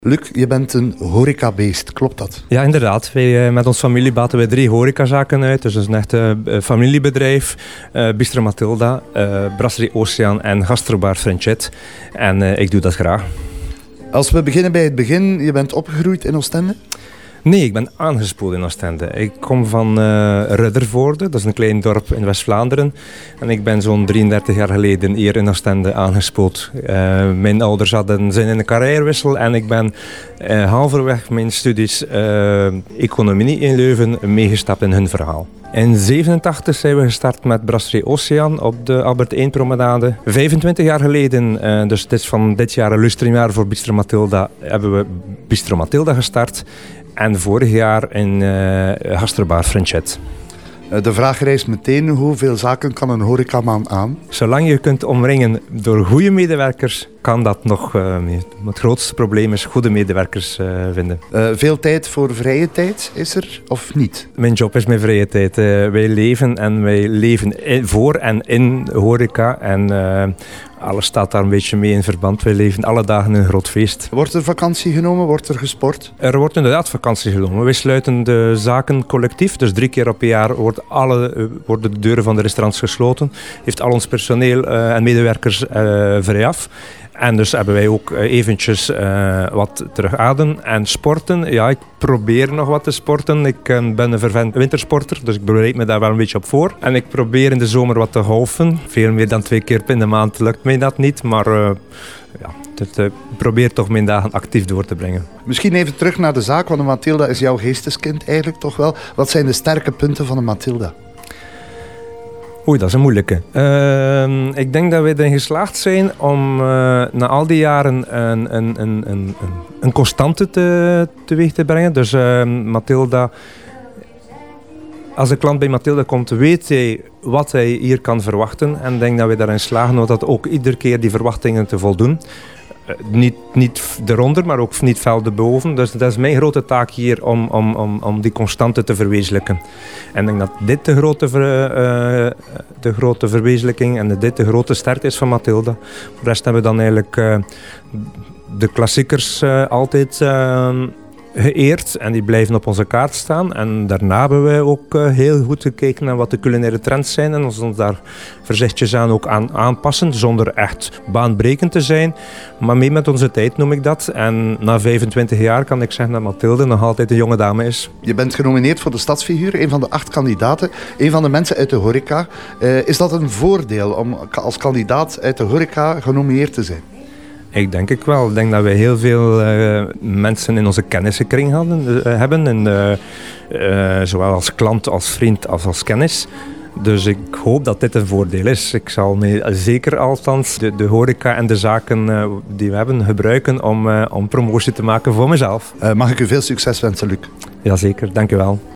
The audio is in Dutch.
Luc, je bent een horecabeest, klopt dat? Ja, inderdaad. Met ons familie baten wij 3 horecazaken uit. Dus dat is een echt familiebedrijf. Bistro Matilda, Brasserie Oceaan en Gastrobar Frenchet. En ik doe dat graag. Als we beginnen bij het begin, je bent opgegroeid in Oostende? Nee, ik ben aangespoeld in Oostende. Ik kom van Ruddervoorde, dat is een klein dorp in West-Vlaanderen. En ik ben zo'n 33 jaar geleden hier in Oostende aangespoeld. Mijn ouders zijn in een carrièrewissel en ik ben halverwege mijn studies economie in Leuven meegestapt in hun verhaal. In 1987 zijn we gestart met Brasserie Oceaan op de Albert 1 promenade. 25 jaar geleden, dus het is van dit jaar een lustrumjaar voor Bistro Matilda, hebben we Bistro Matilda gestart. En vorig jaar in Gastrobar Frenchet. De vraag rijst meteen, hoeveel zaken kan een horecaman aan? Zolang je kunt omringen door goede medewerkers, kan dat nog mee. Het grootste probleem is goede medewerkers vinden. Veel tijd voor vrije tijd is er of niet? Mijn job is mijn vrije tijd. Wij leven voor en in horeca en alles staat daar een beetje mee in verband. Wij leven alle dagen een groot feest. Wordt er vakantie genomen? Wordt er gesport? Er wordt inderdaad vakantie genomen. Wij sluiten de zaken collectief, dus 3 keer per jaar worden de deuren van de restaurants gesloten. Heeft al ons personeel en medewerkers vrij af. En dus hebben wij ook eventjes wat terug adem en sporten. Ja, ik probeer nog wat te sporten. Ik ben een vervent wintersporter, dus ik bereid me daar wel een beetje op voor. En ik probeer in de zomer wat te golfen. Veel meer dan 2 keer in de maand lukt mij dat niet, maar ik probeer toch mijn dagen actief door te brengen. Misschien even terug naar de zaak, want de Matilda is jouw geesteskind eigenlijk toch wel. Wat zijn de sterke punten van de Matilda? Oei, dat is een moeilijke. Ik denk dat we erin geslaagd zijn om na al die jaren een constante teweeg te brengen. Dus Matilda, als een klant bij Matilda komt, weet hij wat hij hier kan verwachten. En ik denk dat we daarin slagen om dat ook iedere keer die verwachtingen te voldoen. Niet eronder, maar ook niet fel erboven. Dus dat is mijn grote taak hier om die constante te verwezenlijken. En ik denk dat dit de grote verwezenlijking en dit de grote sterkte is van Matilda. Voor de rest hebben we dan eigenlijk de klassiekers altijd geëerd en die blijven op onze kaart staan. En daarna hebben wij ook heel goed gekeken naar wat de culinaire trends zijn en ons daar voorzichtig aan ook aanpassen, zonder echt baanbrekend te zijn. Maar mee met onze tijd noem ik dat. En na 25 jaar kan ik zeggen dat Mathilde nog altijd een jonge dame is. Je bent genomineerd voor de Stadsfiguur, een van de 8 kandidaten, een van de mensen uit de horeca. Is dat een voordeel om als kandidaat uit de horeca genomineerd te zijn? Ik denk ik wel. Ik denk dat we heel veel mensen in onze kennissenkring hebben. En, zowel als klant, als vriend, als kennis. Dus ik hoop dat dit een voordeel is. Ik zal zeker althans de horeca en de zaken die we hebben gebruiken om promotie te maken voor mezelf. Mag ik u veel succes wensen, Luc? Jazeker, dank u wel.